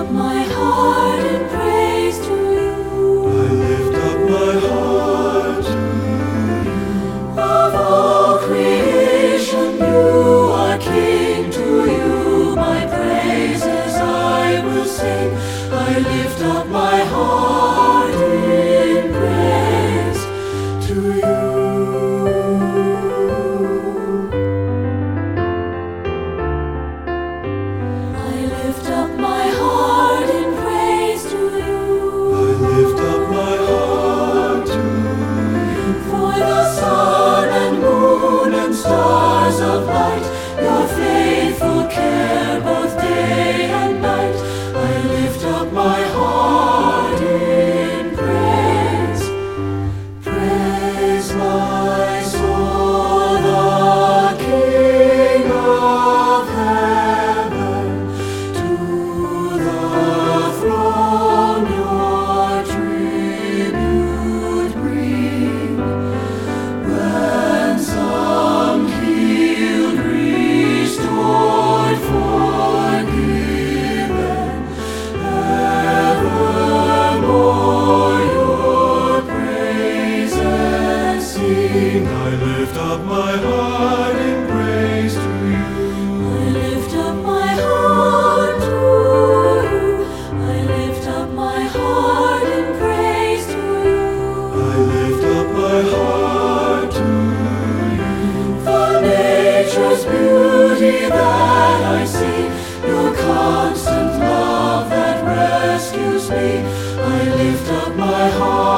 up my heart in praise to you. I lift up my heart to Of all creation, you are King. To you my praises I will sing. I lift up my heart in praise to you. I lift up my heart in praise to you. I lift up my heart to For the sun and moon and stars of light, your faithful care both day and night. I lift up my heart in praise. Praise my soul, the King of heaven. To the throne your tribute bring. Ransomed, healed, restored, forgiven, evermore your praises sing. I lift up my heart in praise to you. I lift up my heart to you. I lift up my heart in praise to you. I lift up my heart to For nature's beauty that I see, your constant love that rescues me. I lift up my heart